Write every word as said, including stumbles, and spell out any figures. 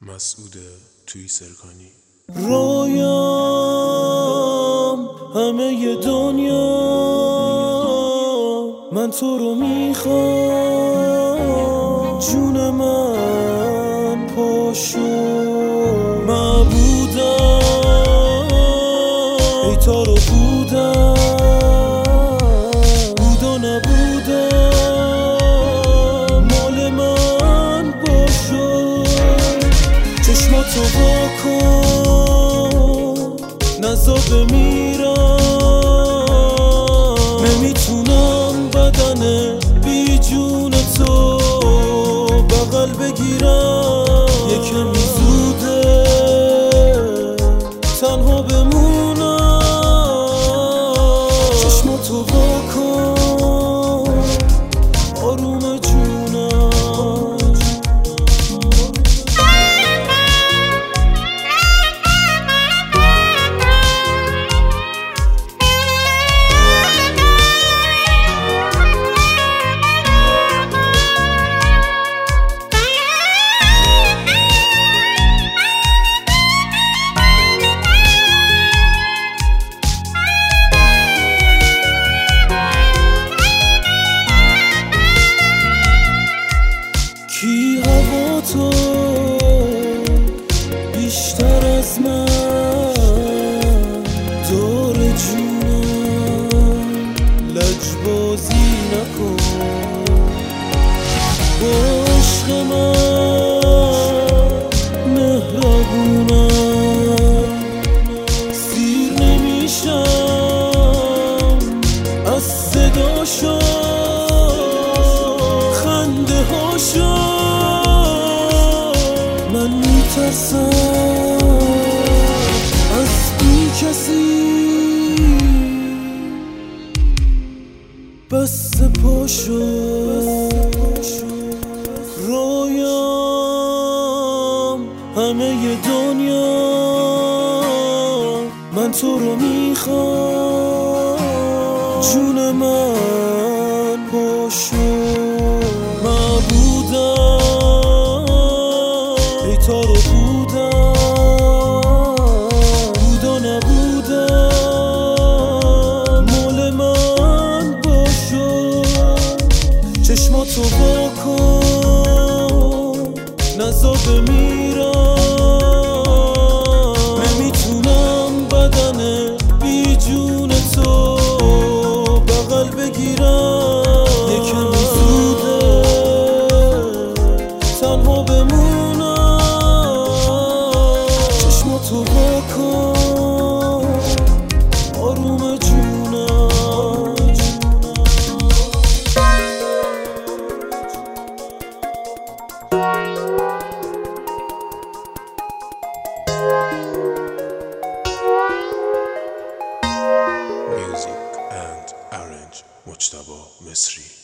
مسعود توی سرکانی. رویام همه دنیا من تو رو میخوام، جون من پاشو معبودم، ای تا رو بودم بود و نبودم، مال من باشو. چشماتو وا کن نزا بمیرم، نمیتونم بدن بی جون تو بغل بگیرم، یکمی زوده تنها بمونم. چشماتو وا کن آروم جونم. کی هوا تو بیشتر از من دور جونم، لجبازی نکن با عشق من مهربونم، سیر نمیشم از صداشو خنده هاشو، من میترسم از بی کسی بس پاشو. رویام همه دنیا من تو رو میخوام، جون من پاشو معبودم، ای تا رو بودم بود و نبودم، مال من باشو. چشماتو وا کن نزا بمیرم، نمیتونم بدن بی جون تو بغل بگیرم، یکمی زوده تنها بمونم. چشماتو وا کن آروم جونم. Music and Arrange مجتبی مصری.